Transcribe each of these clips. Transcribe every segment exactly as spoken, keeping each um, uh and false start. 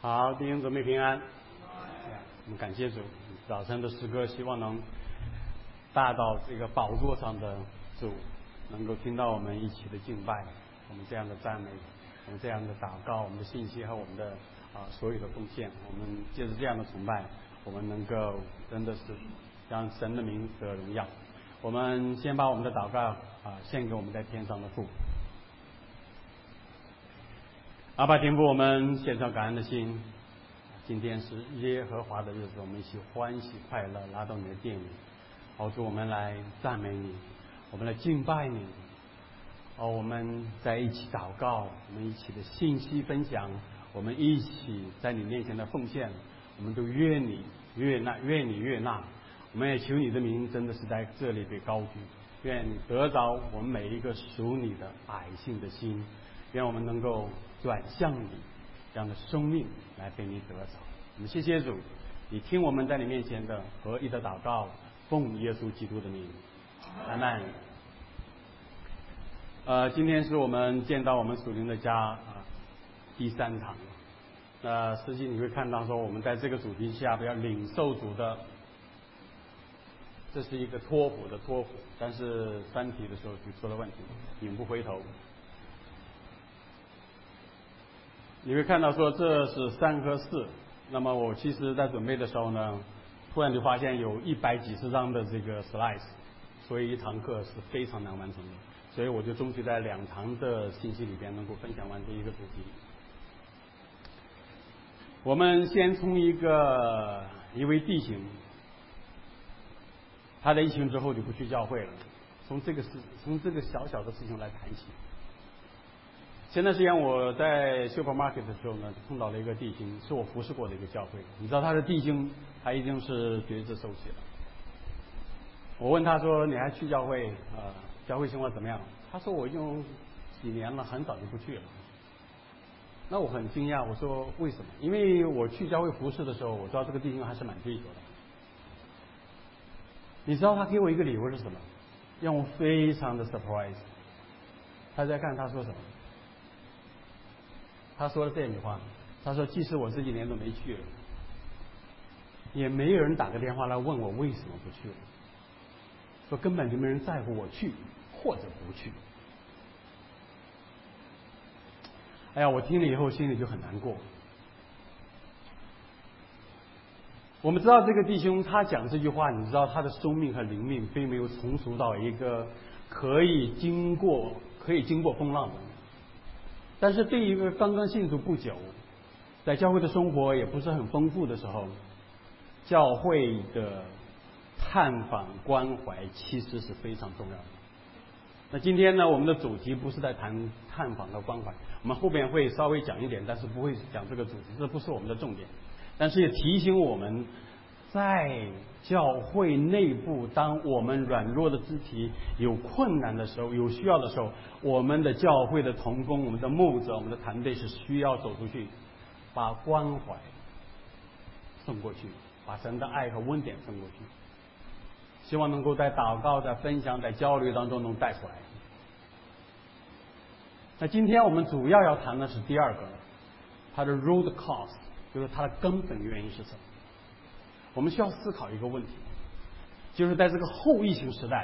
好，弟兄姊妹平安。我们感谢主，早晨的诗歌希望能大到这个宝座上的主，能够听到我们一起的敬拜，我们这样的赞美，我们这样的祷告，我们的信息和我们的啊所有的奉献，我们借着这样的崇拜，我们能够真的是让神的名得荣耀。我们先把我们的祷告啊献给我们在天上的父。阿爸天父，我们献上感恩的心。今天是耶和华的日子，我们一起欢喜快乐来到你的殿里，好主我们来赞美你，我们来敬拜你。哦，我们在一起祷告，我们一起的信息分享，我们一起在你面前的奉献，我们都愿你悦纳，愿你悦纳。我们也求你的名真的是在这里被高举，愿你得着我们每一个属你的百姓的心，愿我们能够转向你，这样的生命来被你得着。我们谢谢主，你听我们在你面前的合一的祷告，奉耶稣基督的名，阿们。呃，今天是我们见到我们属灵的家啊、呃、第三堂。那、呃、实际你会看到说，我们在这个主题下要领受主的，这是一个托付的托付，但是三题的时候就出了问题，永不回头。你会看到说这是三和四，那么我其实在准备的时候呢，突然就发现有一百几十张的这个 slides， 所以一堂课是非常难完成的，所以我就争取在两堂的信息里边能够分享完这一个主题。我们先从一个一位弟兄，他在疫情之后就不去教会了，从这个事从这个小小的事情来谈起。前段时间我在 supermarket 的时候呢，碰到了一个弟兄，是我服侍过的一个教会。你知道他的弟兄，他已经是觉知受洗了。我问他说：“你还去教会？呃，教会生活怎么样？”他说：“我已经几年了，很早就不去了。”那我很惊讶，我说：“为什么？”因为我去教会服侍的时候，我知道这个弟兄还是蛮追求的。你知道他给我一个理由是什么？让我非常的 surprise。他在看他说什么？他说了这句话，他说：“即使我这几年都没去了，也没有人打个电话来问我为什么不去了。说根本就没人在乎我去或者不去。”哎呀，我听了以后心里就很难过。我们知道这个弟兄他讲这句话，你知道他的生命和灵命并没有成熟到一个可以经过可以经过风浪的。但是对于一个刚刚信主不久，在教会的生活也不是很丰富的时候，教会的探访关怀其实是非常重要的。那今天呢，我们的主题不是在谈探访和关怀，我们后边会稍微讲一点，但是不会讲这个主题，这不是我们的重点。但是也提醒我们，在教会内部，当我们软弱的肢体有困难的时候，有需要的时候，我们的教会的同工、我们的牧者、我们的团队是需要走出去，把关怀送过去，把神的爱和温点送过去，希望能够在祷告、在分享、在交流当中能带出来。那今天我们主要要谈的是第二个，它的 root cause， 就是它的根本原因是什么。我们需要思考一个问题，就是在这个后疫情时代、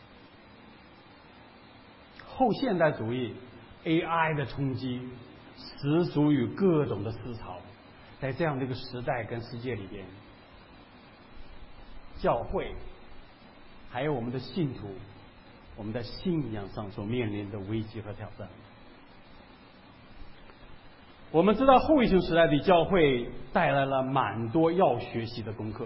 后现代主义 A I 的冲击，十足于各种的思潮，在这样的一个时代跟世界里边，教会还有我们的信徒，我们在信仰上所面临的危机和挑战。我们知道后疫情时代的教会带来了蛮多要学习的功课。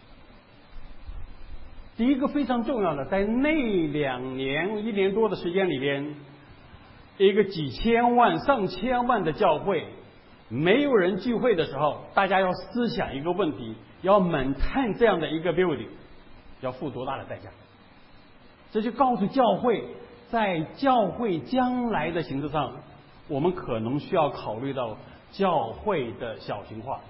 第一个非常重要的，在那两年一年多的时间里边，一个几千万上千万的教会，没有人聚会的时候，大家要思想一个问题，要maintain这样的一个 building， 要付多大的代价。这就告诉教会，在教会将来的形式上，我们可能需要考虑到教会的小型化，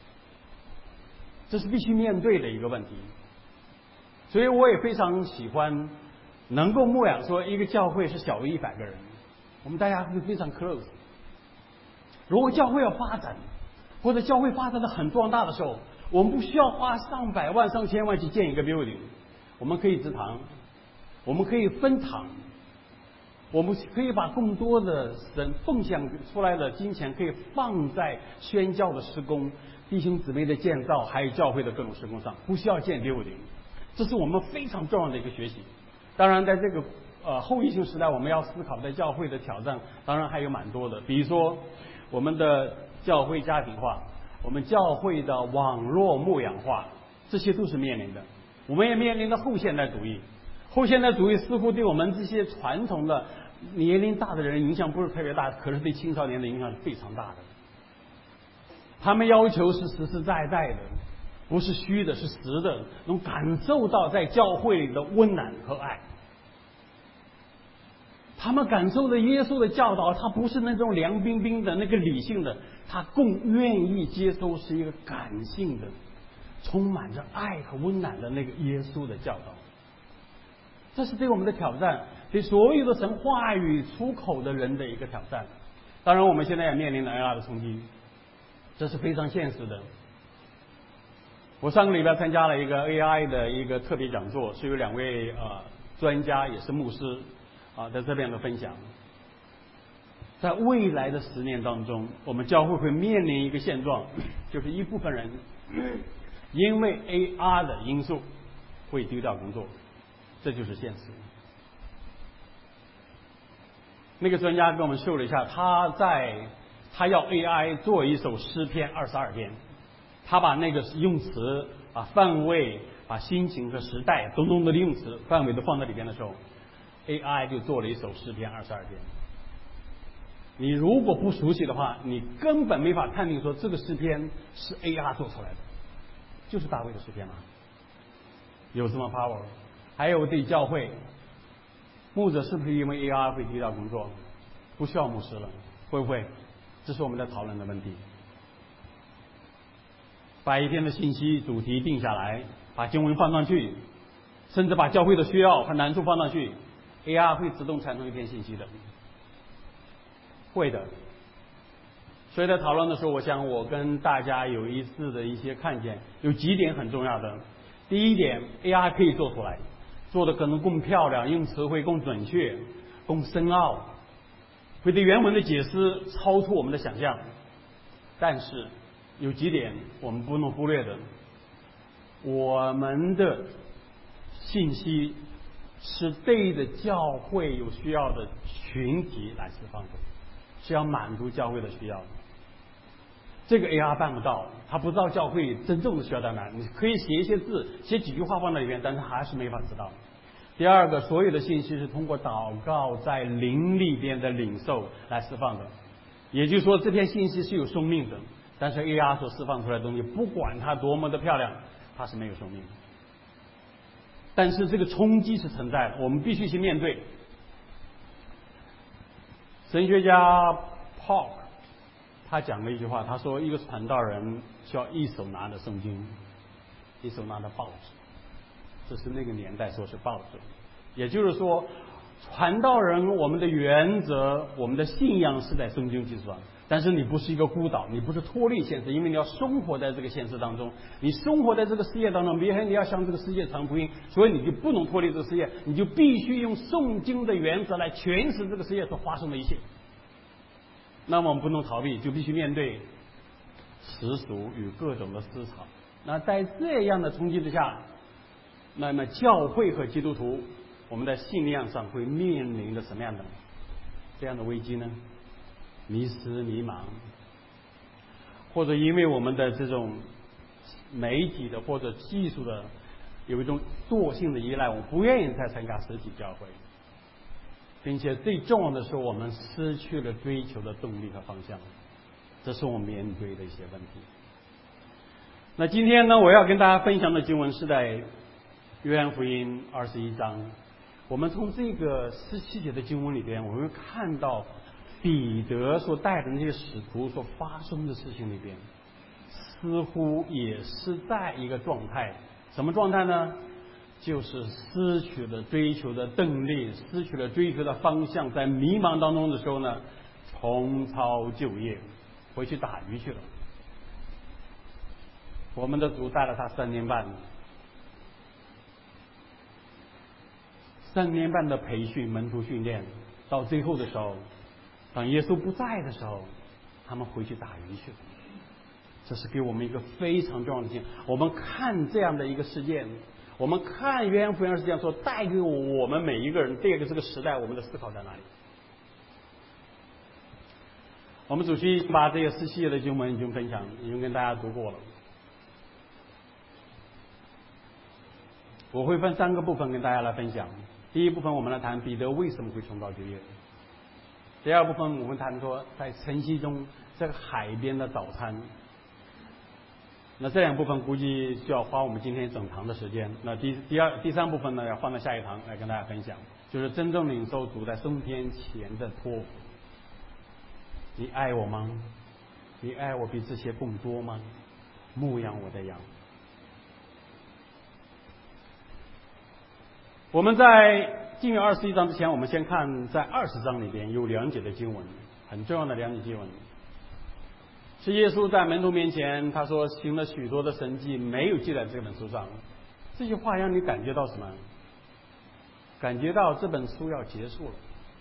这是必须面对的一个问题。所以我也非常喜欢能够牧养说一个教会是小于一百个人，我们大家会非常 close。如果教会要发展， 或者教会发展的很壮大的时候，我们不需要花上百万上千万去建一个 building， 我们可以植堂，我们可以分堂，我们可以把更多的人奉献出来的金钱可以放在宣教的施工、弟兄姊妹的建造，还有教会的各种施工上，不需要建 building。这是我们非常重要的一个学习。当然在这个呃后疫情时代，我们要思考在教会的挑战当然还有蛮多的，比如说我们的教会家庭化，我们教会的网络牧养化，这些都是面临的。我们也面临着后现代主义，后现代主义似乎对我们这些传统的年龄大的人影响不是特别大，可是对青少年的影响是非常大的。他们要求是实实在在的，不是虚的，是实的，能感受到在教会里的温暖和爱。他们感受的耶稣的教导，他不是那种凉冰冰的那个理性的，他更愿意接受是一个感性的，充满着爱和温暖的那个耶稣的教导。这是对我们的挑战，对所有的神话语出口的人的一个挑战。当然我们现在也面临了 A R 的冲击，这是非常现实的。我上个礼拜参加了一个 A I 的一个特别讲座，是有两位呃专家也是牧师啊在这边的分享。在未来的十年当中，我们教会会面临一个现状，就是一部分人因为 A R 的因素会丢掉工作，这就是现实。那个专家跟我们说了一下，他在他要 A I 做一首诗篇二十二篇，他把那个用词、把范围、把心情和时代种种的用词范围都放在里边的时候 ，A I 就做了一首诗篇二十二篇。你如果不熟悉的话，你根本没法判定说这个诗篇是 A R 做出来的，就是大卫的诗篇嘛，有这么 power。还有对教会牧者是不是因为 A R 会丢掉工作，不需要牧师了，会不会？这是我们在讨论的问题。把一天的信息主题定下来，把经文放上去，甚至把教会的需要和难处放上去， A R 会自动产生一篇信息的，会的。所以在讨论的时候，我想我跟大家有一致的一些看见，有几点很重要的。第一点， A R 可以做出来，做的可能更漂亮，用词会更准确，更深奥，会对原文的解释超出我们的想象。但是有几点我们不能忽略的，我们的信息是对着教会有需要的群体来释放的，是要满足教会的需要的。这个 A R 办不到，他不知道教会真正的需要在哪。你可以写一些字，写几句话放在里面，但是还是没法知道。第二个，所有的信息是通过祷告在灵里边的领受来释放的，也就是说这篇信息是有生命的，但是 A R 所释放出来的东西，不管它多么的漂亮，它是没有生命的。但是这个冲击是存在的，我们必须去面对。神学家 Paul他讲了一句话，他说一个传道人需要一手拿着圣经，一手拿着报纸，这是那个年代说是报纸。也就是说，传道人我们的原则、我们的信仰是在圣经基础上，但是你不是一个孤岛，你不是脱离现实，因为你要生活在这个现实当中，你生活在这个世界当中，别人你要向这个世界传福音，所以你就不能脱离这个世界，你就必须用圣经的原则来诠释这个世界所发生的一切。那么我们不能逃避，就必须面对世俗与各种的思潮。那在这样的冲击之下，那么教会和基督徒，我们在信仰上会面临着什么样的这样的危机呢？迷失、迷茫，或者因为我们的这种媒体的或者技术的有一种惰性的依赖，我们不愿意再参加实体教会。并且最重要的是，我们失去了追求的动力和方向，这是我们面对的一些问题。那今天呢，我要跟大家分享的经文是在约翰福音二十一章。我们从这个十七节的经文里边，我们会看到彼得所带的那些使徒所发生的事情里边，似乎也是在一个状态。什么状态呢？就是失去了追求的动力，失去了追求的方向，在迷茫当中的时候呢，重操旧业，回去打鱼去了。 我们的主带了他三年半，三年半的培训、门徒训练，到最后的时候，当耶稣不在的时候，他们回去打鱼去了。这是给我们一个非常重要的经验。我们看这样的一个事件，我们看约翰福音事件所带给我们每一个人这个这个时代，我们的思考在哪里？我们主席把这个四系列的经文已经分享，已经跟大家读过了。我会分三个部分跟大家来分享。第一部分我们来谈彼得为什么会重蹈旧业。第二部分我们谈说在晨曦中这个海边的早餐。那这两部分估计就要花我们今天整堂的时间。那第第二第三部分呢，要放在下一堂来跟大家分享，就是真正领受主在升天前的托付。你爱我吗？你爱我比这些更多吗？牧养我的羊。我们在进入二十一章之前，我们先看在二十章里边有两节的经文，很重要的两节经文。是耶稣在门徒面前，他说行了许多的神迹，没有记在这本书上。这句话让你感觉到什么？感觉到这本书要结束了，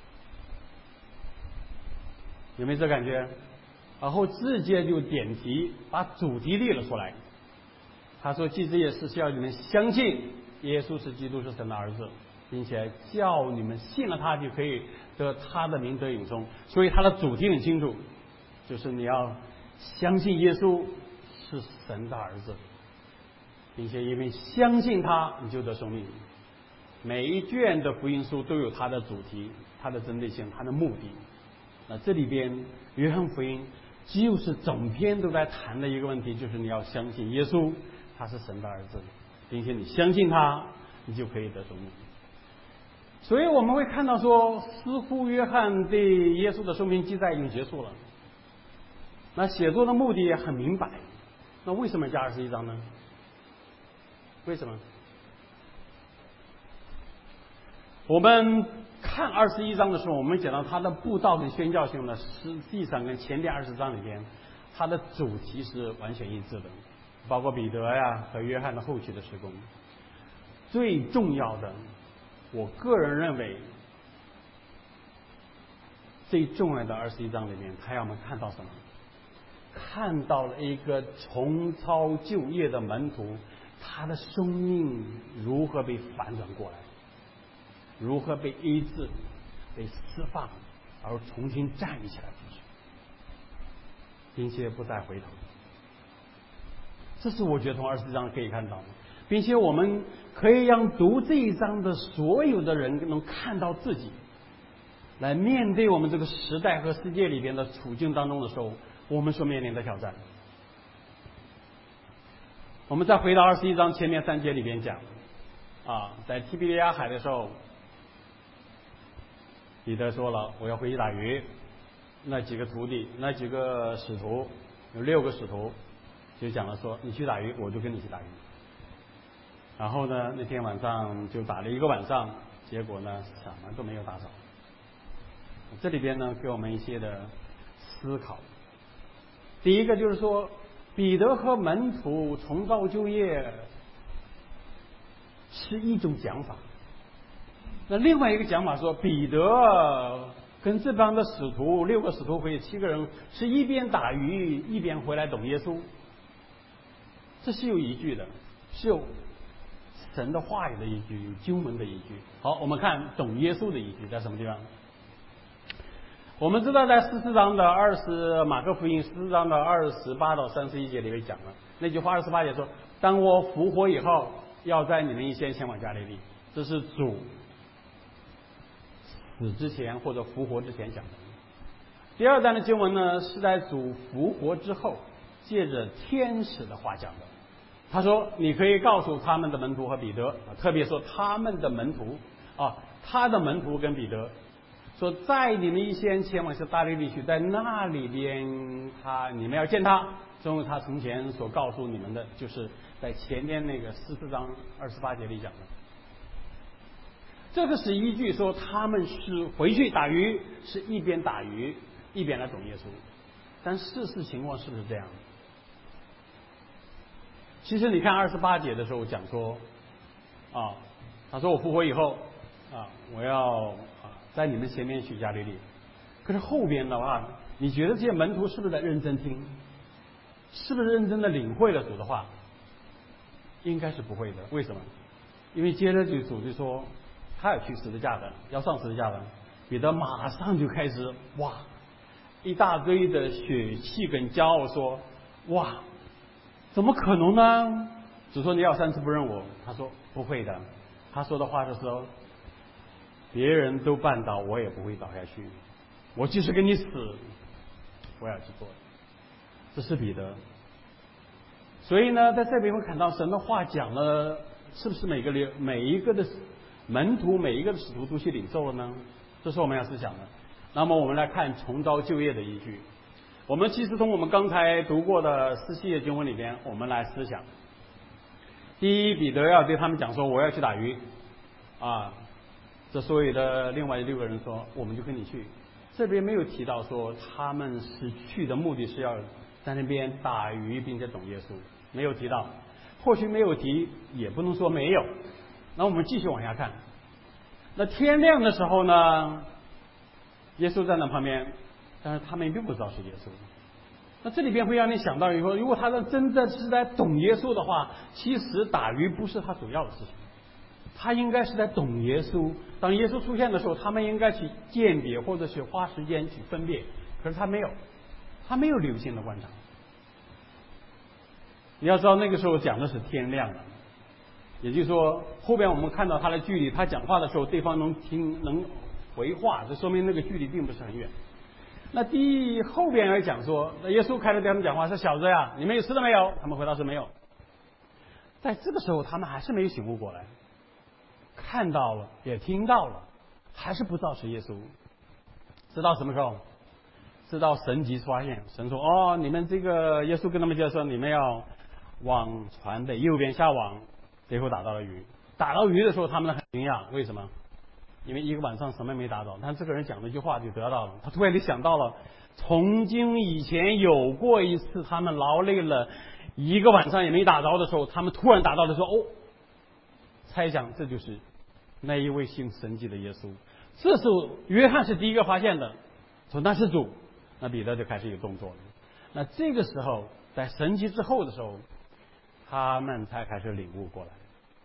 有没有这感觉？然后直接就点题，把主题列了出来。他说记这些事是要你们相信耶稣是基督，是神的儿子，并且叫你们信了他就可以得他的名得永生。所以他的主题很清楚，就是你要相信耶稣是神的儿子，并且因为相信他你就得生命。每一卷的福音书都有它的主题、它的针对性、它的目的。那这里边约翰福音就是整篇都在谈的一个问题，就是你要相信耶稣他是神的儿子，并且你相信他你就可以得生命。所以我们会看到说，似乎约翰对耶稣的生命记载已经结束了。那写作的目的也很明白，那为什么加二十一章呢？为什么？我们看二十一章的时候，我们讲到它的布道跟宣教性呢，实际上跟前面二十章里边它的主题是完全一致的，包括彼得呀和约翰的后期的事工。最重要的，我个人认为最重要的二十一章里面，他让我们看到什么？看到了一个重操旧业的门徒，他的生命如何被反转过来，如何被医治、被释放，而重新站立起来，并且不再回头。这是我觉得从二十章可以看到的，并且我们可以让读这一章的所有的人能看到自己，来面对我们这个时代和世界里边的处境当中的时候，我们所面临的挑战。我们再回到二十一章前面三节里边讲，啊，在提比利亚海的时候，彼得说了我要回去打鱼，那几个徒弟，那几个使徒，有六个使徒，就讲了说你去打鱼，我就跟你去打鱼。然后呢，那天晚上就打了一个晚上，结果呢什么都没有打着。这里边呢给我们一些的思考。第一个就是说，彼得和门徒重蹈旧业是一种讲法，那另外一个讲法说，彼得跟这帮的使徒，六个使徒会七个人，是一边打鱼一边回来等耶稣。这是有依据的，是有神的话语的依据，有经文的依据。好，我们看等耶稣的依据在什么地方？我们知道在十四章的二十马可福音十四章的二十八到三十一节里面讲了那句话，二十八节说，当我复活以后，要在你们以先前往加利利。这是主死之前或者复活之前讲的。第二段的经文呢，是在主复活之后，借着天使的话讲的。他说你可以告诉他们的门徒和彼得，特别说他们的门徒啊，他的门徒跟彼得说，在你们以前前往是大利利去，在那里边他你们要见他，正如他从前所告诉你们的，就是在前面那个十四章二十八节里讲的。这个是依据说他们是回去打鱼，是一边打鱼一边来等耶稣。但事实情况是不是这样？ 其实你看二十八节的时候讲说，啊，他说我复活以后，啊，我要啊在你们前面去加利利。可是后边的话，你觉得这些门徒是不是在认真听？是不是认真的领会了主的话？应该是不会的。为什么？因为接着就主就说他要去十字架的，要上十字架的。彼得马上就开始哇，一大堆的血气跟骄傲说，哇，怎么可能呢？主说你要三次不认我，他说不会的。他说的话是说，别人都绊倒，我也不会倒下去。我即使跟你死，我要去做的。这是彼得。所以呢，在这边会看到神的话讲了，是不是每个每一个的门徒、每一个的使徒都去领受了呢？这是我们要思想的。那么我们来看重招就业的依据。我们其实从我们刚才读过的四系列经文里边，我们来思想。第一，彼得要对他们讲说，我要去打鱼啊。这所有的另外六个人说，我们就跟你去。这边没有提到说他们是去的目的是要在那边打鱼并且懂耶稣，没有提到。或许没有提，也不能说没有。那我们继续往下看。那天亮的时候呢，耶稣站在旁边，但是他们并不知道是耶稣。那这里边会让你想到以后，如果他真的是在懂耶稣的话，其实打鱼不是他主要的事情，他应该是在懂耶稣。当耶稣出现的时候，他们应该去鉴别或者是花时间去分辨，可是他没有，他没有留心的观察。你要知道那个时候讲的是天亮了，也就是说后边我们看到他的距离，他讲话的时候对方能听能回话，这说明那个距离并不是很远。那第一后边来讲说，那耶稣开始对他们讲话，说小子呀，你们有吃的没有？他们回答是没有。在这个时候他们还是没有醒悟过来，看到了也听到了，还是不知道是耶稣。直到什么时候？直到神迹发现，神说哦，你们这个耶稣跟他们就说，你们要往船的右边下网，最后打到了鱼。打到鱼的时候他们很惊讶，为什么？因为一个晚上什么没打到，但这个人讲了一句话就得到了。他突然就想到了，从今以前有过一次他们劳累了一个晚上也没打着的时候，他们突然打到的时候，哦，猜想这就是那一位行神迹的耶稣。这时候约翰是第一个发现的，说那是主。那彼得就开始有动作了。那这个时候在神迹之后的时候，他们才开始领悟过来。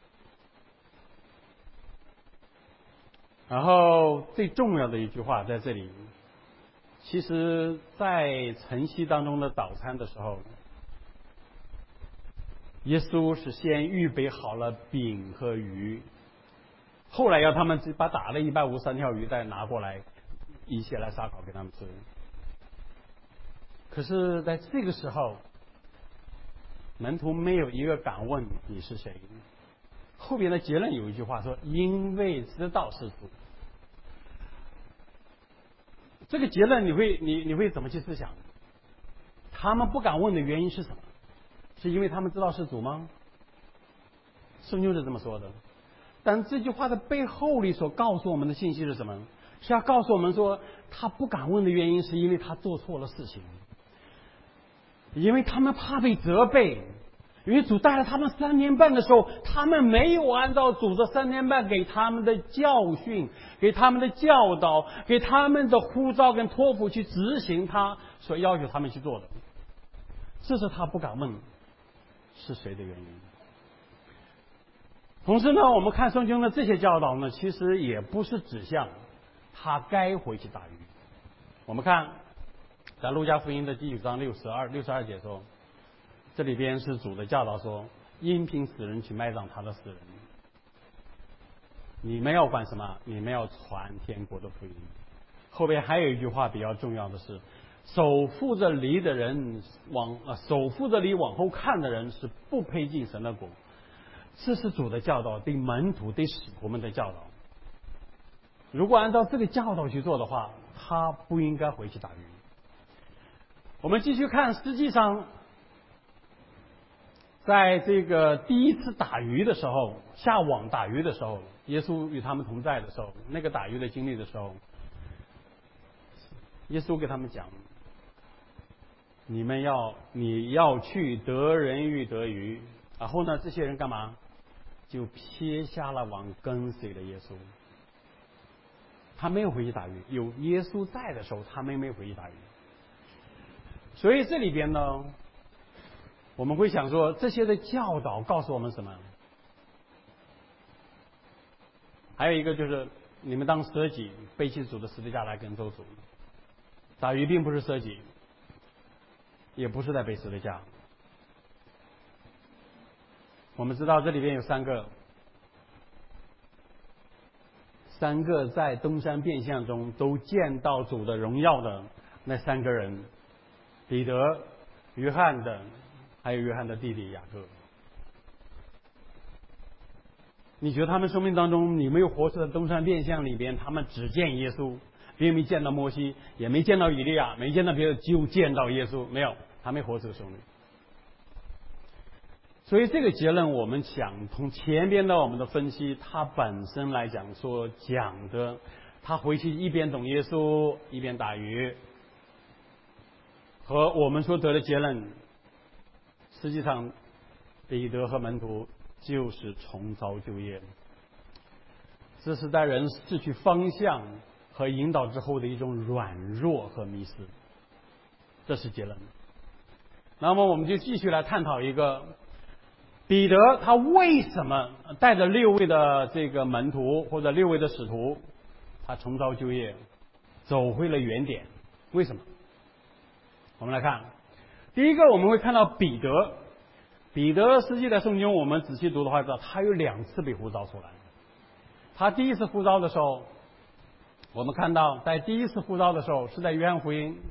然后最重要的一句话在这里，其实在晨曦当中的早餐的时候，耶稣是先预备好了饼和鱼，后来要他们把打了一百五十三条鱼再拿过来一起来烧烤给他们吃。可是在这个时候，门徒没有一个敢问你是谁。后边的结论有一句话说，因为知道是主。这个结论你会你你会怎么去思想？他们不敢问的原因是什么？是因为他们知道是主吗？圣经是这么说的。但这句话的背后里所告诉我们的信息是什么？是要告诉我们说，他不敢问的原因是因为他做错了事情，因为他们怕被责备。因为主带了他们三年半的时候，他们没有按照主这三年半给他们的教训、给他们的教导、给他们的呼召跟托付去执行他所要求他们去做的。这是他不敢问是谁的原因。同时呢，我们看圣经的这些教导呢，其实也不是指向他该回去打鱼。我们看在路加福音的第九章六十二六十二节说，这里边是主的教导说，因凭死人去埋葬他的死人。你们要管什么？你们要传天国的福音。后边还有一句话比较重要的是，手扶着犁的人往呃手扶着犁往后看的人是不配进神的国。这是主的教导，对门徒对使徒们的教导。如果按照这个教导去做的话，他不应该回去打鱼。我们继续看，实际上在这个第一次打鱼的时候，下网打鱼的时候，耶稣与他们同在的时候，那个打鱼的经历的时候，耶稣给他们讲，你们要你要去得人鱼得鱼然后呢，这些人干嘛？就撇下了往跟随的耶稣。他没有回去打鱼，有耶稣在的时候，他们没有回去打鱼。所以这里边呢，我们会想说，这些的教导告诉我们什么？还有一个就是，你们当舍己，背起主的十字架来跟随主。打鱼并不是舍己，也不是在背十字架。我们知道这里边有三个，三个在登山变相中都见到主的荣耀的那三个人：彼得、约翰的，还有约翰的弟弟雅各。你觉得他们生命当中，你没有活出的登山变相里边，他们只见耶稣，并没见到摩西，也没见到以利亚，没见到别的，就见到耶稣，没有，他没活这个生命。所以这个结论，我们想从前边的我们的分析，它本身来讲说讲的，他回去一边懂耶稣，一边打鱼，和我们所得的结论，实际上彼得和门徒就是重操旧业，这是在人失去方向和引导之后的一种软弱和迷失，这是结论。那么我们就继续来探讨一个。彼得他为什么带着六位的这个门徒或者六位的使徒，他重操旧业，走回了原点？为什么？我们来看，第一个我们会看到彼得，彼得实际在圣经我们仔细读的话，知道他有两次被呼召出来。他第一次呼召的时候，我们看到在第一次呼召的时候是在约翰福音，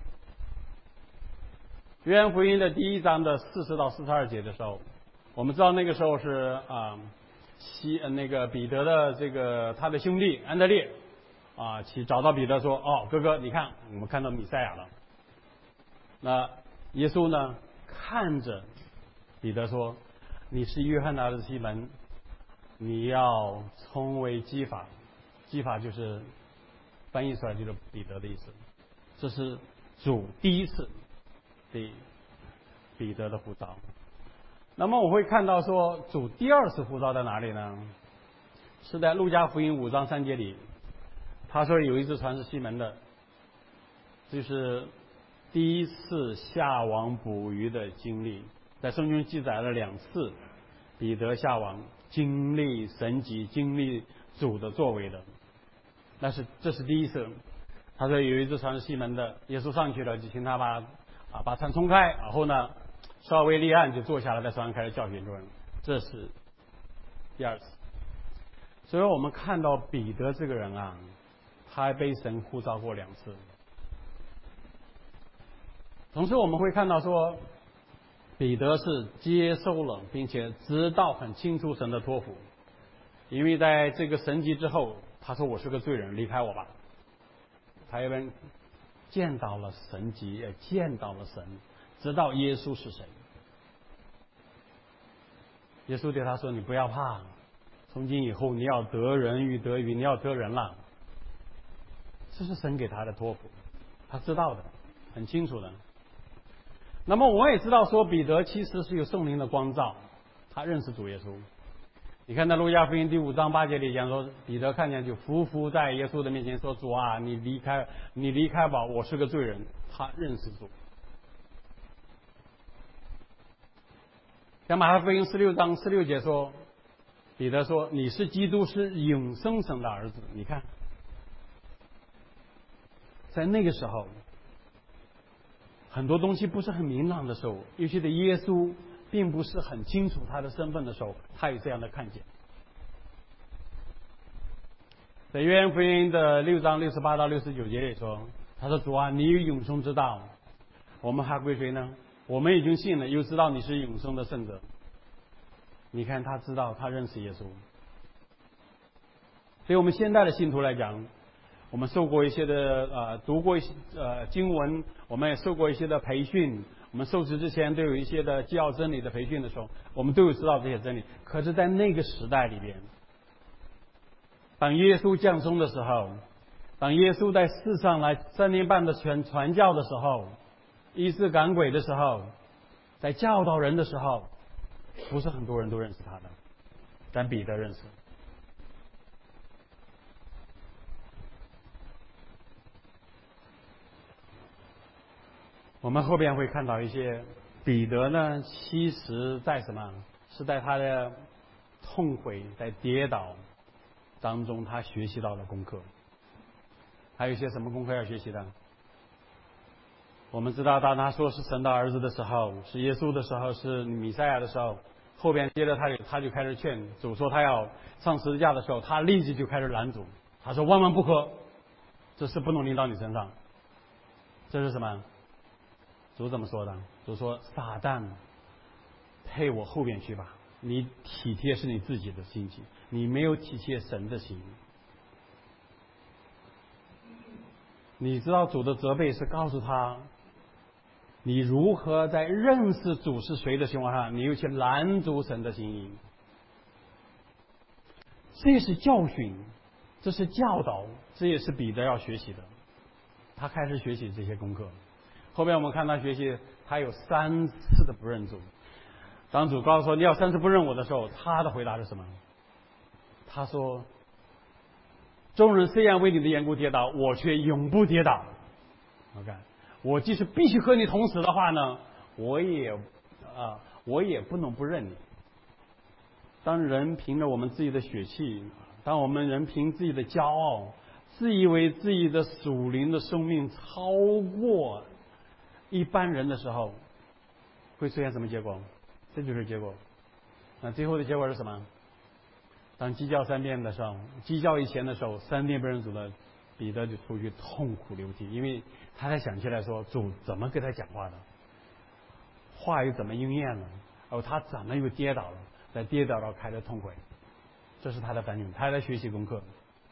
约翰福音的第一章的四十到四十二节的时候。我们知道那个时候是啊，西那个彼得的这个他的兄弟安德烈啊，去找到彼得说：“哦，哥哥，你看，我们看到弥赛亚了。”那耶稣呢，看着彼得说：“你是约翰的儿子西门，你要称为基法。”基法就是翻译出来就是彼得的意思。这是主第一次对彼得的呼召。那么我会看到说，主第二次呼召在哪里呢？是在路加福音五章三节里，他说有一只船是西门的，就是第一次下网捕鱼的经历，在圣经记载了两次，彼得下网经历神迹，经历主的作为的，但是这是第一次。他说有一只船是西门的，耶稣上去了，就请他把啊把船冲开，然后呢。稍微立案就坐下来，在船上开始教训众人，这是第二次。所以我们看到彼得这个人啊，他还被神呼召过两次。同时我们会看到说，彼得是接受了并且知道很清楚神的托付，因为在这个神迹之后，他说我是个罪人，离开我吧。他一边见到了神迹，也见到了神。知道耶稣是谁。耶稣对他说：“你不要怕，从今以后你要得人与得鱼，你要得人了。”这是神给他的托付，他知道的，很清楚的。那么我也知道说，彼得其实是有圣灵的光照，他认识主耶稣。你看在路加福音第五章八节里讲说，彼得看见就匍匐在耶稣的面前说：“主啊，你离开，你离开吧，我是个罪人。”他认识主。在马太福音十六章十六节说，彼得说：“你是基督，是永生神的儿子。”你看，在那个时候，很多东西不是很明朗的时候，尤其的耶稣并不是很清楚他的身份的时候，他有这样的看见。在约翰福音的六章六十八到六十九节里说，他说：“主啊，你有永生之道，我们还归谁呢？我们已经信了，又知道你是永生的圣者。”你看，他知道，他认识耶稣。对我们现代的信徒来讲，我们受过一些的呃，读过一些呃经文，我们也受过一些的培训。我们受职之前都有一些的教真理的培训的时候，我们都有知道这些真理。可是，在那个时代里边，当耶稣降生的时候，当耶稣在世上来三年半的传传教的时候，医治赶鬼的时候，在教导人的时候， 不是很多人都认识他的，但彼得认识。我们后边会看到一些彼得呢，其实在什么？是在他的痛悔、在跌倒当中，他学习到了功课。还有一些什么功课要学习的？我们知道，当他说是神的儿子的时候，是耶稣的时候，是弥赛亚的时候，后边接着他他就开始劝主说他要上十字架的时候，他立即就开始拦阻，他说万万不可，这事不能临到你身上。这是什么？主怎么说的？主说撒旦配我后边去吧，你体贴是你自己的心情，你没有体贴神的心。你知道主的责备是告诉他，你如何在认识主是谁的情况下，你又去拦阻神的心意。这是教训，这是教导，这也是彼得要学习的。他开始学习这些功课。后面我们看他学习，他有三次的不认主。当主告诉说你要三次不认我的时候，他的回答是什么？他说：众人虽然为你的缘故跌倒，我却永不跌倒。OK， 我即使必须和你同死的话呢，我也啊、呃，我也不能不认你。当人凭着我们自己的血气，当我们人凭自己的骄傲，自以为自己的属灵的生命超过一般人的时候，会出现什么结果？这就是结果。那最后的结果是什么？当鸡叫三遍的时候，鸡叫以前的时候，三遍不认主的彼得就出去痛哭流涕，因为他才想起来说主怎么跟他讲话的，话又怎么应验了，哦，他怎么又跌倒了，在跌倒了开始痛悔，这是他的反应，他在学习功课。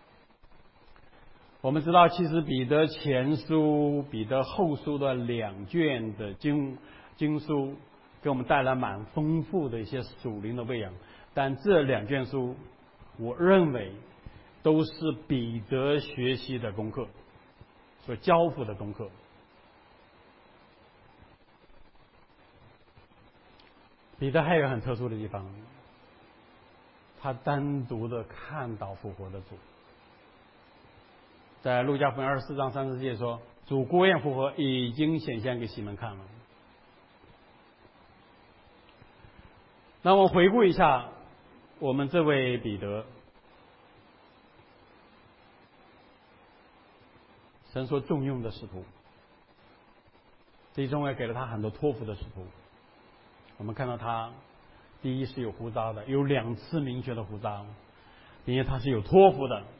我们知道，其实彼得前书、彼得后书的两卷的经经书，给我们带来蛮丰富的一些属灵的喂养。但这两卷书，我认为都是彼得学习的功课，所交付的功课。彼得还有一个很特殊的地方，他单独的看到复活的主。在路加福音二十四章三十节说，主国宴复活已经显现给西门看了。那我回顾一下我们这位彼得，神所重用的使徒，最终也给了他很多托付的使徒。我们看到他第一是有呼召的，有两次明确的呼召，并且他是有托付的，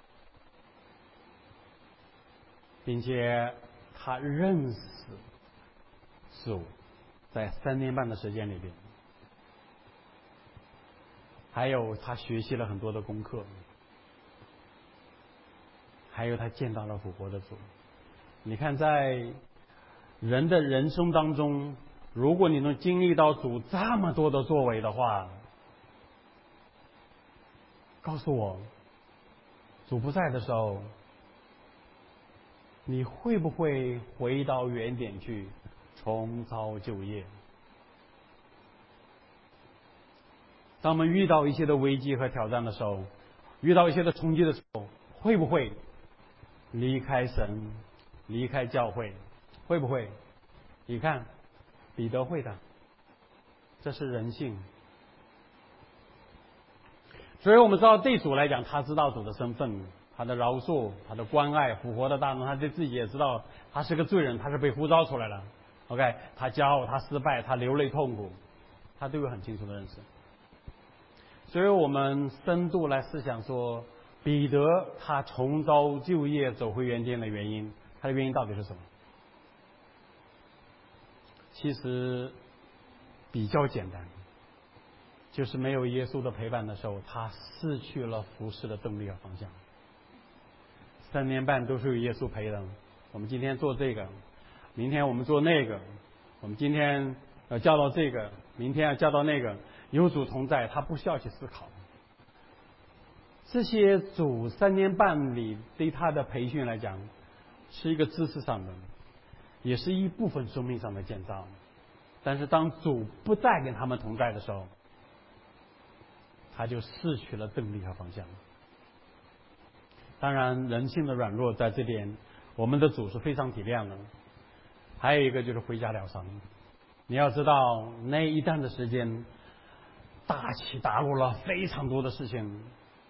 并且他认识主，在三年半的时间里边，还有他学习了很多的功课，还有他见到了复活的主。你看，在人的人生当中，如果你能经历到主这么多的作为的话，告诉我，主不在的时候，你会不会回到原点去重操旧业？当我们遇到一些的危机和挑战的时候，遇到一些的冲击的时候，会不会离开神，离开教会？会不会？你看彼得会的，这是人性。所以我们知道，对主来讲，他知道主的身份，他的饶恕，他的关爱，复活的大能，他对自己也知道他是个罪人，他是被呼召出来了。OK， 他骄傲，他失败，他流泪痛苦，他都有很清楚的认识。所以我们深度来思想说，彼得他重操旧业走回原点的原因，他的原因到底是什么？其实比较简单，就是没有耶稣的陪伴的时候，他失去了服侍的动力和方向。三年半都是有耶稣陪的，我们今天做这个，明天我们做那个，我们今天要教到这个，明天要教到那个，有主同在，他不需要去思考。这些主三年半里对他的培训来讲，是一个知识上的，也是一部分生命上的建造。 但是当主不再跟他们同在的时候，他就失去了动力和方向。当然人性的软弱在这点我们的主是非常体谅的。还有一个就是回家疗伤。你要知道那一段的时间大起大落了非常多的事情。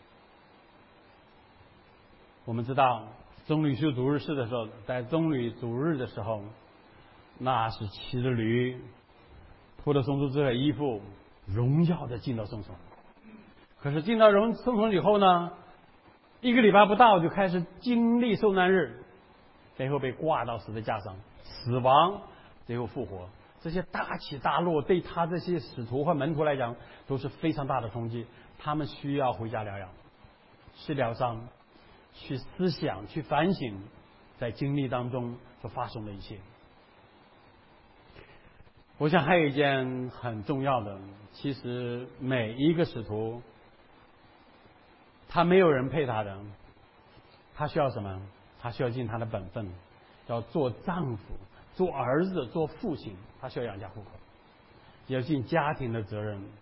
我们知道棕榈树主日式的时候，在棕榈主日的时候，那是骑着驴，脱了松树之后衣服，荣耀的进到圣所。可是进到荣圣所以后呢，一个礼拜不到就开始经历受难日，最后被挂到十字架上，死亡，最后复活。这些大起大落对他这些使徒和门徒来讲都是非常大的冲击，他们需要回家疗养，去疗伤，去思想，去反省在经历当中所发生的一切。我想还有一件很重要的，其实每一个使徒他没有人配他的，他需要什么？他需要尽他的本分，要做丈夫，做儿子，做父亲，他需要养家糊口，要尽家庭的责任。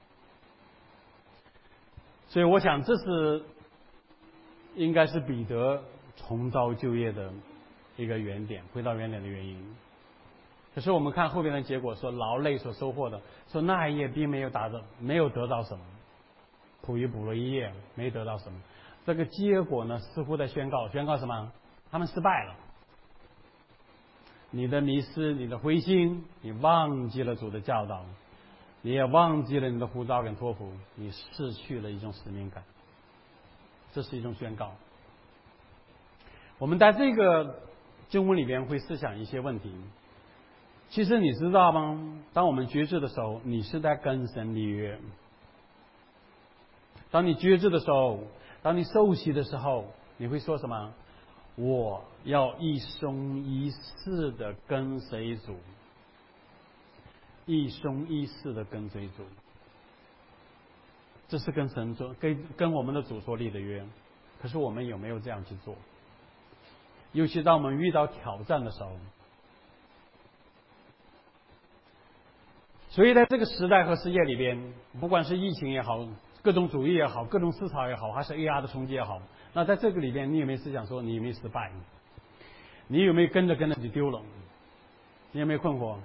所以我想这是应该是彼得重蹈就业的一个原点，回到原点的原因。可是我们看后边的结果，说劳累所收获的，说那一夜并没有达到，没有得到什么，捕鱼捕了一夜没得到什么。这个结果呢，似乎在宣告宣告什么？他们失败了。你的迷失，你的灰心，你忘记了主的教导，你也忘记了你的呼召跟托付，你失去了一种使命感。这是一种宣告。我们在这个经文里边会思想一些问题。其实你知道吗？当我们决志的时候，你是在跟神立约。当你决志的时候，当你受洗的时候，你会说什么？我要一生一世的跟随主，一生一世的跟随主。这是跟神做，跟跟我们的主所立的约。可是我们有没有这样去做？尤其当我们遇到挑战的时候。所以在这个时代和世界里边，不管是疫情也好，各种主义也好，各种思潮也好，还是 A R 的冲击也好，那在这个里边，你有没有思想说你有没有失败？你有没有跟着跟着就丢了？你有没有困惑？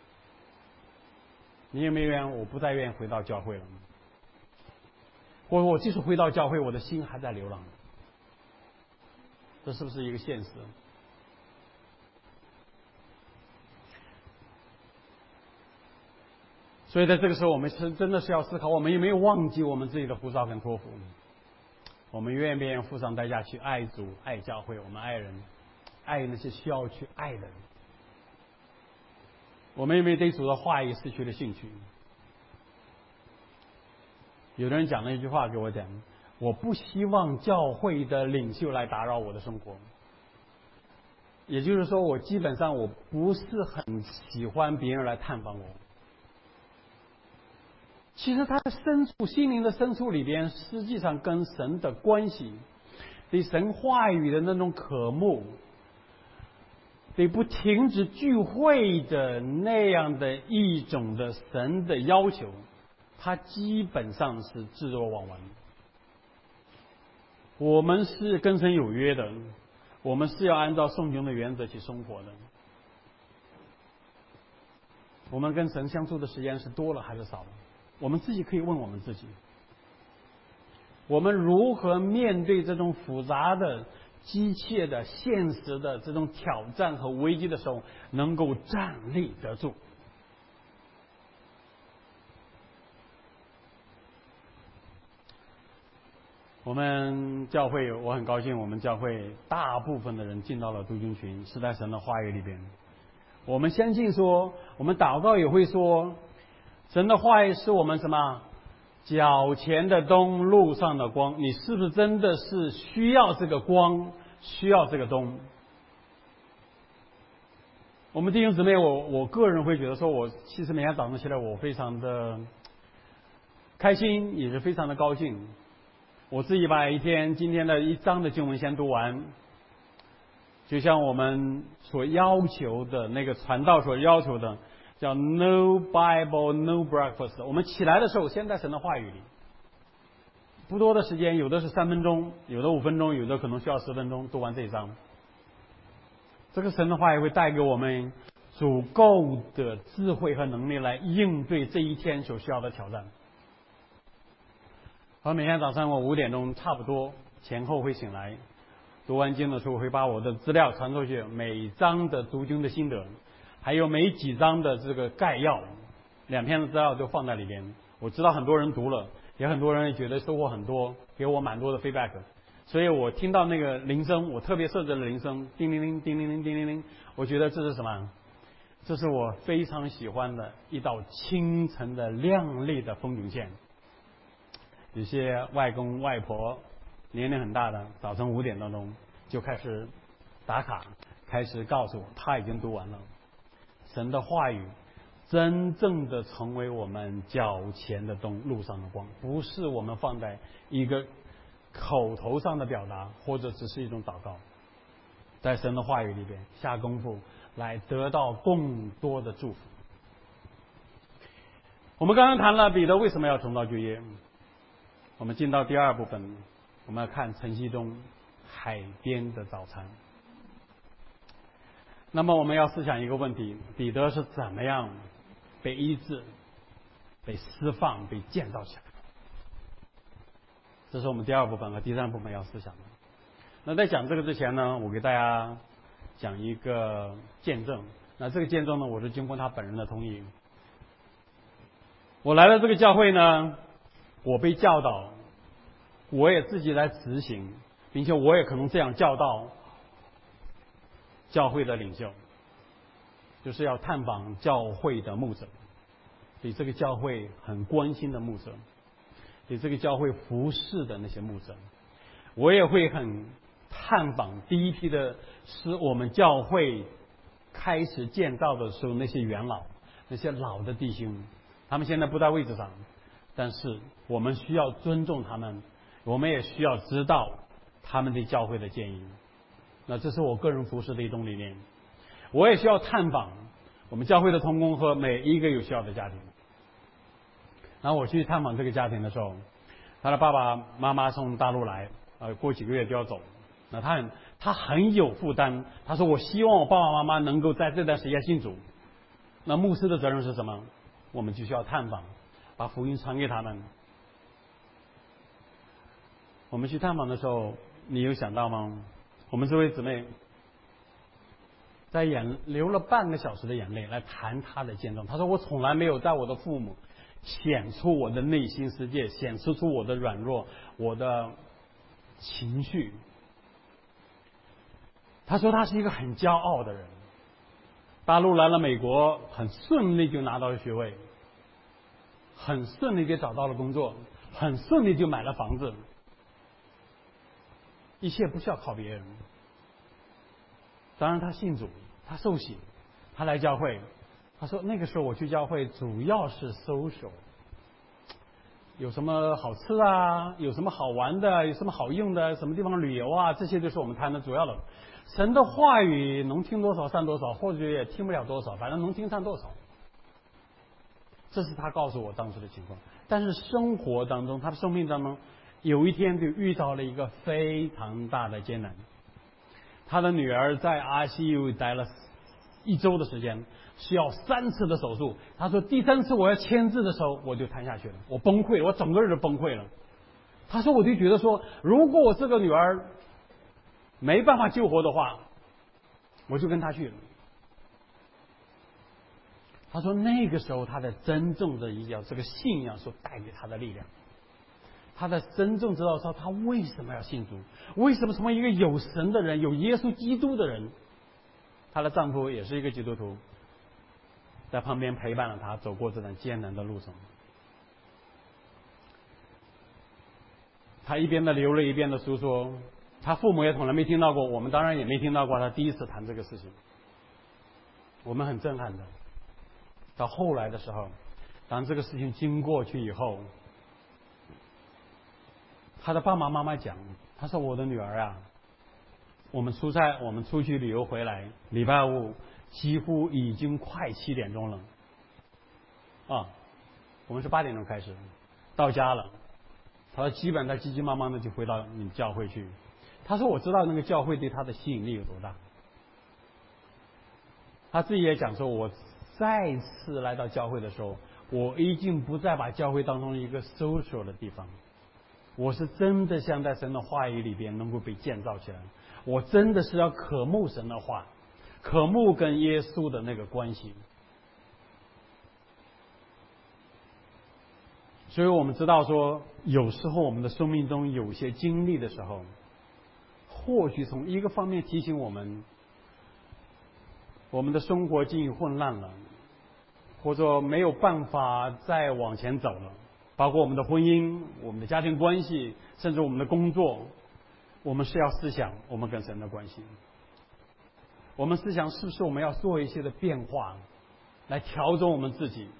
你有没有愿我不再愿意回到教会了？或者我即使回到教会，我的心还在流浪？这是不是一个现实？所以在这个时候，我们是真的是要思考，我们有没有忘记我们自己的呼召跟托付？我们愿不愿意付上代价去爱主、爱教会，我们爱人，爱那些需要去爱的人？我们有没有对主的话语失去了兴趣？有的人讲了一句话给我讲：我不希望教会的领袖来打扰我的生活。也就是说，我基本上我不是很喜欢别人来探访我。其实他的深处，心灵的深处里边，实际上跟神的关系，对神话语的那种渴慕，对不停止聚会的那样的一种的神的要求，他基本上是置若罔闻。我们是跟神有约的，我们是要按照圣经的原则去生活的。我们跟神相处的时间是多了还是少了？我们自己可以问我们自己，我们如何面对这种复杂的、机械的、现实的这种挑战和危机的时候，能够站立得住？我们教会，我很高兴，我们教会大部分的人进到了读经群，是在神的话语里边。我们相信说，我们祷告也会说，神的话语是我们什么脚前的灯，路上的光。你是不是真的是需要这个光，需要这个灯？我们弟兄姊妹，我我个人会觉得说，我其实每天早上起来，我非常的开心，也是非常的高兴。我自己把一天今天的一章的经文先读完，就像我们所要求的那个传道所要求的， 叫 No Bible No Breakfast。我们起来的时候，先在神的话语里，不多的时间，有的是三分钟，有的五分钟，有的可能需要十分钟读完这一章。这个神的话语会带给我们足够的智慧和能力来应对这一天所需要的挑战。而每天早上我五点钟差不多前后会醒来，读完经的时候会把我的资料传出去，每章的读经的心得，还有每几章的这个概要，两篇的资料就放在里边。我知道很多人读了，也很多人也觉得收获很多，给我蛮多的 feedback。所以我听到那个铃声，我特别设置了铃声，叮铃铃，叮铃铃，叮铃铃。我觉得这是什么？这是我非常喜欢的一道清晨的亮丽的风景线。有些外公外婆年龄很大的，早晨五点当中就开始打卡，开始告诉我他已经读完了。神的话语真正的成为我们脚前的灯，路上的光，不是我们放在一个口头上的表达，或者只是一种祷告，在神的话语里边下功夫，来得到更多的祝福。我们刚刚谈了彼得为什么要重蹈旧业，我们进到第二部分，我们要看晨曦中海边的早餐。那么我们要思想一个问题：彼得是怎么样被医治、被释放、被建造起来？这是我们第二部分和第三部分要思想的。那在讲这个之前呢，我给大家讲一个见证。那这个见证呢，我是经过他本人的同意。我来了这个教会呢，我被教导，我也自己来执行，并且我也可能这样教导教会的领袖，就是要探访教会的牧者，对这个教会很关心的牧者，对这个教会服侍的那些牧者，我也会很探访第一批的是我们教会开始建造的时候那些元老，那些老的弟兄，他们现在不在位置上，但是我们需要尊重他们，我们也需要知道他们对教会的建议。那这是我个人服侍的一种理念。我也需要探访我们教会的同工和每一个有需要的家庭。然后我去探访这个家庭的时候，他的爸爸妈妈从大陆来，呃，过几个月就要走。那他很他很有负担，他说我希望我爸爸妈妈能够在这段时间信主。那牧师的责任是什么？我们就需要探访，把福音传给他们。我们去探访的时候，你有想到吗？我们这位姊妹在眼流了半个小时的眼泪来谈她的见证。她说我从来没有在我的父母显出我的内心世界，显示出我的软弱，我的情绪。她说她是一个很骄傲的人，大陆来了美国，很顺利就拿到了学位，很顺利就找到了工作，很顺利就买了房子，一切不需要靠别人。当然他信主，他受洗，他来教会。他说那个时候我去教会主要是social，有什么好吃啊，有什么好玩的，有什么好用的，什么地方旅游啊，这些就是我们谈的主要的。神的话语能听多少算多少，或者也听不了多少，反正能听算多少。这是他告诉我当时的情况。但是生活当中，他的生命当中有一天就遇到了一个非常大的艰难。他的女儿在 I C U 待了一周的时间，需要三次的手术。他说第三次我要签字的时候，我就瘫下去了，我崩溃了，我整个人都崩溃了。他说我就觉得说，如果我这个女儿没办法救活的话，我就跟他去了。他说那个时候他才真正的一样这个信仰所带给他的力量，他才真正知道说他为什么要信主，为什么成为一个有神的人，有耶稣基督的人。她的丈夫也是一个基督徒，在旁边陪伴了她走过这段艰难的路程。他一边的流泪一边的诉说，他父母也从来没听到过，我们当然也没听到过，他第一次谈这个事情，我们很震撼的。到后来的时候，当这个事情经过去以后，他的爸爸妈妈讲，他说我的女儿啊，我们出差，我们出去旅游回来，礼拜五几乎已经快七点钟了， 啊，我们是八点钟开始，到家了。他说基本他急急忙忙的就回到你教会去。他说我知道那个教会对他的吸引力有多大。他自己也讲说，我再次来到教会的时候，我已经不再把教会当成一个 social 的地方，我是真的像在神的话语里边能够被建造起来。我真的是要渴慕神的话，渴慕跟耶稣的那个关系。所以我们知道说，有时候我们的生命中有些经历的时候，或许从一个方面提醒我们，我们的生活经营混乱了，或者没有办法再往前走了，包括我们的婚姻、我们的家庭关系，甚至我们的工作，我们是要思想我们跟神的关系。我们思想是不是我们要做一些的变化，来调整我们自己。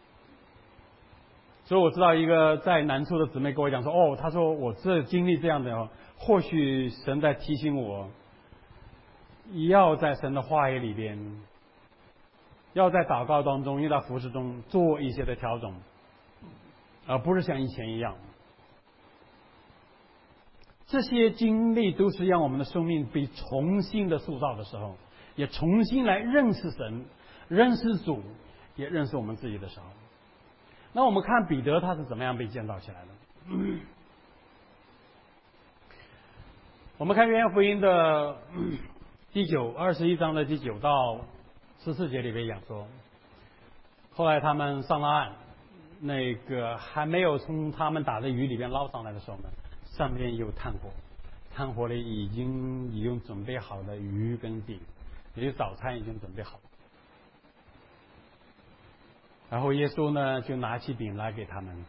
所以我知道一个在南处的姊妹跟我讲说，哦，她说我这经历这样的，或许神在提醒我，要在神的话语里边，要在祷告当中，要在服事中做一些的调整，而不是像以前一样。这些经历都是让我们的生命被重新的塑造的时候，也重新来认识神、认识主，也认识我们自己的时候。那我们看彼得他是怎么样被建造起来的？我们看约翰福音的第九二十一章的第九到十四节里面讲说，后来他们上了岸，那个还没有从他们打的鱼里边捞上来的时候呢，上面有炭火，炭火里已经已经准备好的鱼跟饼，也就早餐已经准备好了。然后耶稣呢就拿起饼来给他们，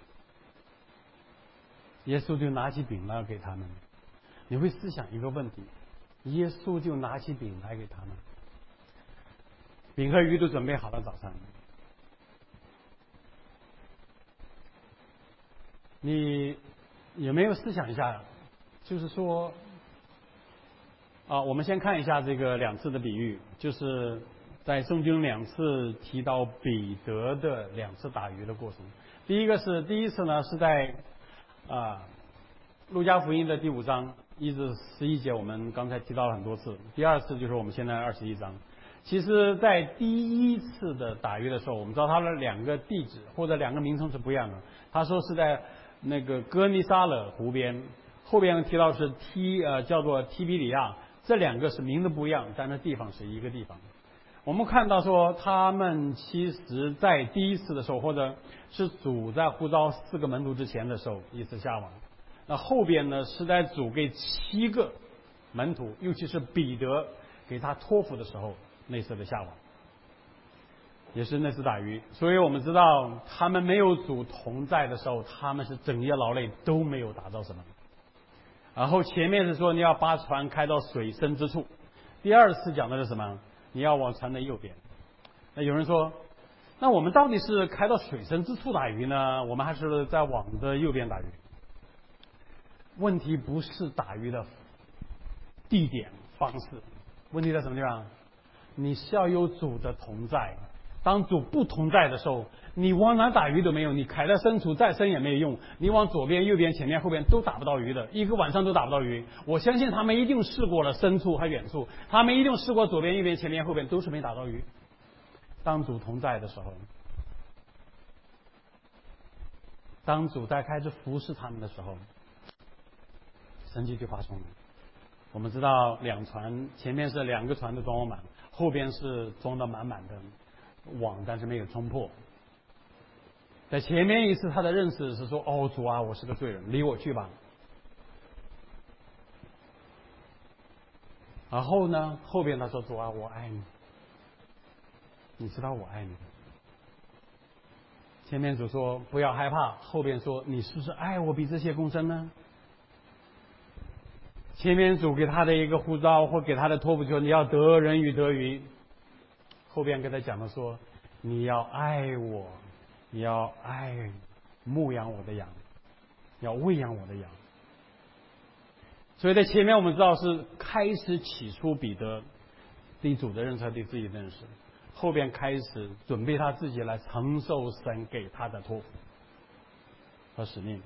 耶稣就拿起饼来给他们。你会思想一个问题，耶稣就拿起饼来给他们，饼和鱼都准备好了早餐。你有没有思想一下，就是说啊，我们先看一下这个两次的比喻，就是在圣经两次提到彼得的两次打鱼的过程。第一个是第一次呢是在啊路加福音的第五章一至十一节，我们刚才提到了很多次。第二次就是我们现在二十一章。其实在第一次的打鱼的时候，我们知道它的两个地址或者两个名称是不一样的。他说是在那个哥尼撒勒湖边，后边提到是提呃叫做提比里亚，这两个是名字不一样，但是地方是一个地方。我们看到说，他们其实在第一次的时候，或者是主在呼召四个门徒之前的时候，一次下网。那后边呢，是在主给七个门徒，尤其是彼得给他托付的时候，那次的下网，也是那次打鱼。所以我们知道，他们没有主同在的时候，他们是整夜劳累都没有打到什么。然后前面是说你要把船开到水深之处，第二次讲的是什么？你要往船的右边。那有人说，那我们到底是开到水深之处打鱼呢，我们还是在网的右边打鱼？问题不是打鱼的地点方式，问题在什么地方？你是要有主的同在。当主不同在的时候，你往哪打鱼都没有，你开在深处再深也没有用，你往左边、右边、前面、后边都打不到鱼的，一个晚上都打不到鱼。我相信他们一定试过了深处和远处，他们一定试过左边、右边、前面、后边，都是没打到鱼。当主同在的时候，当主在开始服侍他们的时候，神迹就发生了。我们知道两船，前面是两个船都装满，后边是装得满满的网，但是没有冲破。在前面一次他的认识是说，哦主啊，我是个罪人，离我去吧。然后呢，后边他说，主啊，我爱你，你知道我爱你。前面主说不要害怕，后边说你是不是爱我比这些更深呢？前面主给他的一个呼召或给他的托付，就你要得人与得鱼。后边跟他讲的说，你要爱我，你要爱牧养我的羊，要喂养我的羊。所以在前面我们知道是开始起初彼得对主的认识和对自己的认识， 后边开始准备他自己来承受神给他的托付和使命。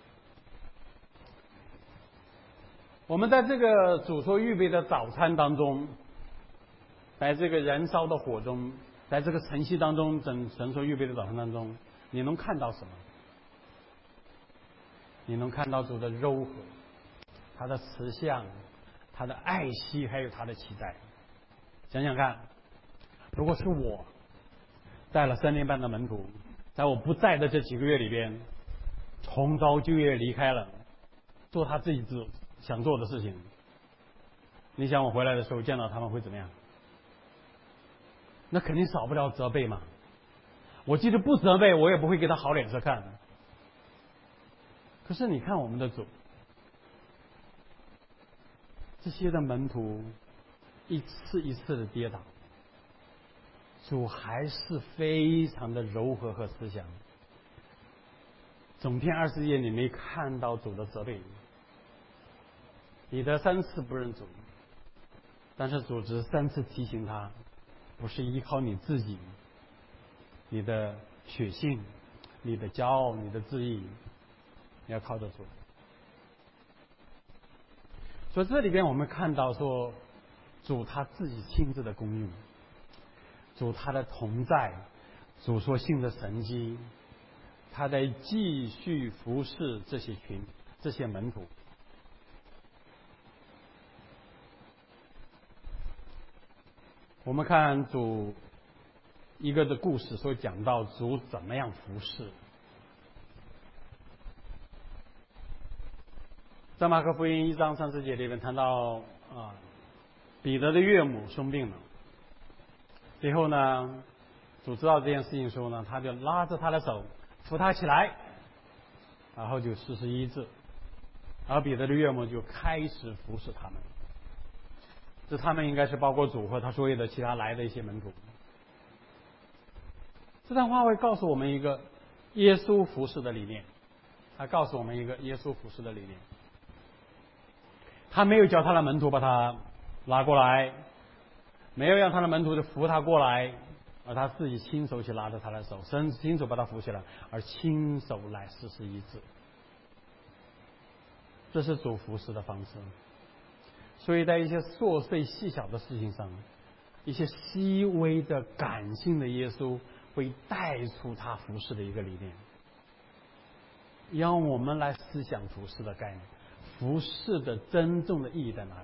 我们在这个主所预备的早餐当中，在这个燃烧的火中，在这个晨曦当中，神神所预备的早餐当中，你能看到什么？你能看到主的柔和，他的慈祥，他的爱惜，还有他的期待。想想看，如果是我带了三年半的门徒，在我不在的这几个月里边，从早就业离开了，做他自己自想做的事情，你想我回来的时候见到他们会怎么样？那肯定少不了责备嘛。我即使不责备，我也不会给他好脸色看。可是你看我们的主，这些的门徒一次一次的跌倒，主还是非常的柔和和慈祥。整篇二十页你没看到主的责备。彼得三次不认主，但是主只三次提醒他，不是依靠你自己，你的血性，你的骄傲，你的自义，你要靠着主。所以这里边我们看到说，主他自己亲自的供应，主他的同在，主所信的神迹，他在继续服侍这些群这些门徒。我们看主一个的故事所讲到主怎么样服侍。在马可福音一章三十节里面谈到啊，彼得的岳母生病了，最后呢，主知道这件事情的时候呢，他就拉着他的手扶他起来，然后就施施医治，而彼得的岳母就开始服侍他们。这他们应该是包括主和他所有的其他来的一些门徒。这段话会告诉我们一个耶稣服侍的理念，他告诉我们一个耶稣服侍的理念。他没有叫他的门徒把他拉过来，没有让他的门徒就扶他过来，而他自己亲手去拉着他的手，甚至亲手把他扶起来，而亲手来施施医治。这是主服侍的方式。所以在一些琐碎细小的事情上，一些细微的感性的耶稣会带出他服侍的一个理念，让我们来思想服侍的概念，服侍的真正的意义在哪里？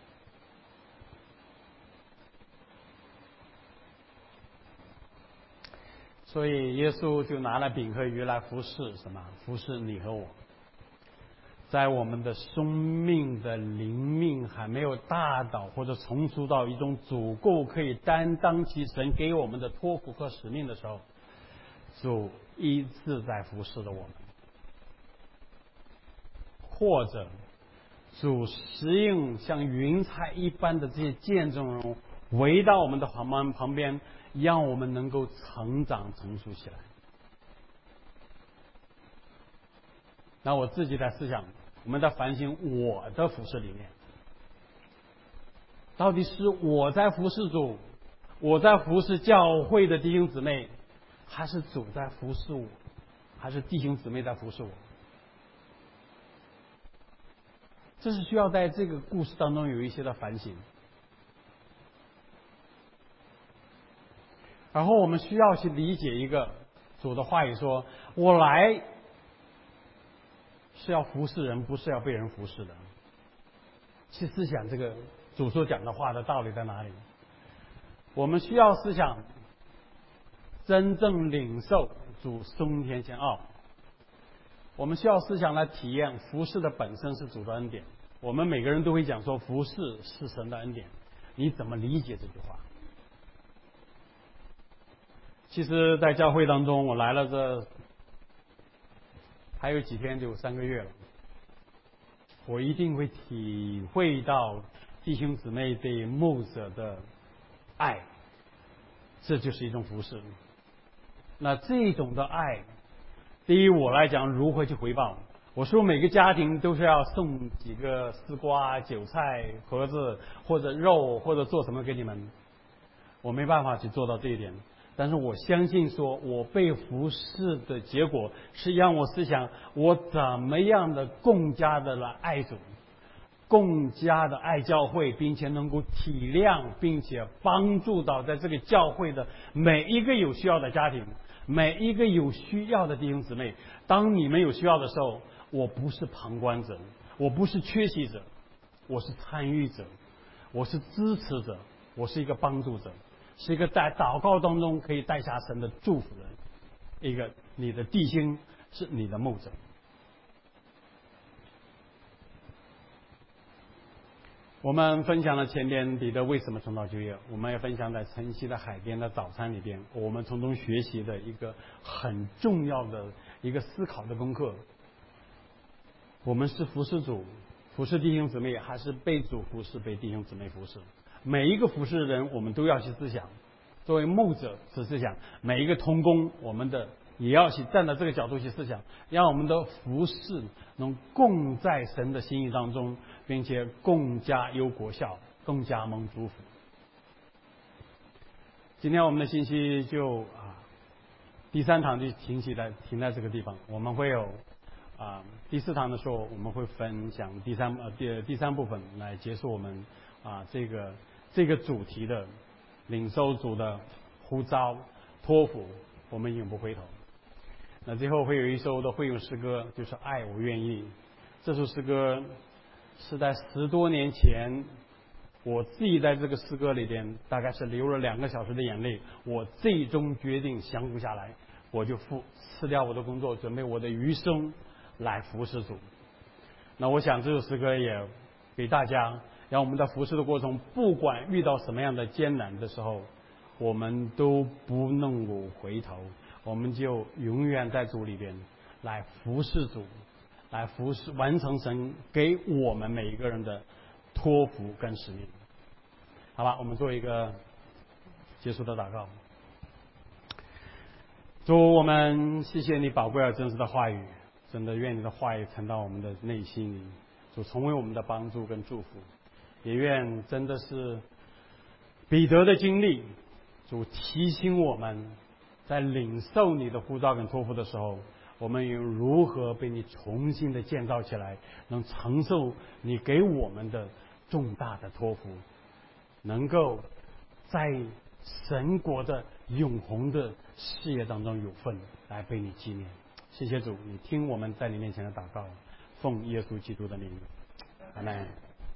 所以耶稣就拿了饼和鱼来服侍什么？服侍你和我。在我们的生命的灵命还没有大到或者成熟到一种足够可以担当起神给我们的托付和使命的时候，主一直在服侍着我们。或者主使用像云彩一般的这些见证人围到我们的旁旁边，让我们能够成长成熟起来。那我自己在思想，我们在反省我的服侍理念，到底是我在服侍主，我在服侍教会的弟兄姊妹，还是主在服侍我，还是弟兄姊妹在服侍我？这是需要在这个故事当中有一些的反省。然后我们需要去理解一个主的话语说，我来是要服侍人，不是要被人服侍的。去思想这个主所讲的话的道理在哪里。我们需要思想真正领受主升天前奥，我们需要思想来体验服侍的本身是主的恩典。我们每个人都会讲说服侍是神的恩典，你怎么理解这句话？其实在教会当中，我来了这还有几天就三个月了，我一定会体会到弟兄姊妹对牧者的爱，这就是一种服侍。那这种的爱对于我来讲如何去回报？我说每个家庭都是要送几个丝瓜、韭菜盒子或者肉或者做什么给你们， 我没办法去做到这一点。但是我相信说，我被服侍的结果是让我思想我怎么样的更加的来爱主，更加的爱教会，并且能够体谅并且帮助到在这个教会的每一个有需要的家庭，每一个有需要的弟兄姊妹。当你们有需要的时候，我不是旁观者，我不是缺席者，我是参与者，我是支持者，我是一个帮助者，是一个在祷告当中可以带下神的祝福的一个你的弟兄，是你的牧者。我们分享了前边彼得为什么重蹈旧业，我们也分享在晨曦的海边的早餐里边，我们从中学习的一个很重要的一个思考的功课。我们是服侍主，服侍弟兄姊妹，还是被主服侍，被弟兄姊妹服侍？每一个服侍的人，我们都要去思想。作为牧者去思想，每一个同工，我们的也要去站在这个角度去思想，让我们的服侍能共在神的心意当中，并且更加有果效，更加蒙祝福。今天我们的信息就啊，第三堂就停起来，停在这个地方。我们会有啊第四堂的时候，我们会分享第三呃第第三部分来结束我们啊这个这个主题的领受主的呼召托付，我们永不回头。那最后会有一首的会用诗歌，就是爱我愿意。这首诗歌是在十多年前，我自己在这个诗歌里边大概是流了两个小时的眼泪，我最终决定降服下来，我就付辞掉我的工作，准备我的余生来服侍主。那我想这首诗歌也给大家，让我们在服侍的过程，不管遇到什么样的艰难的时候，我们都不能够回头，我们就永远在主里边来服侍主，来服侍完成神给我们每一个人的托付跟使命。好吧，我们做一个结束的祷告。主，我们谢谢你宝贵而真实的话语，真的愿你的话语沉到我们的内心里，主成为我们的帮助跟祝福。也愿真的是彼得的经历，主提醒我们，在领受你的呼召跟托付的时候，我们又如何被你重新的建造起来，能承受你给我们的重大的托付，能够在神国的永恒的事业当中有份，来被你纪念。谢谢主，你听我们在你面前的祷告，奉耶稣基督的名，阿们。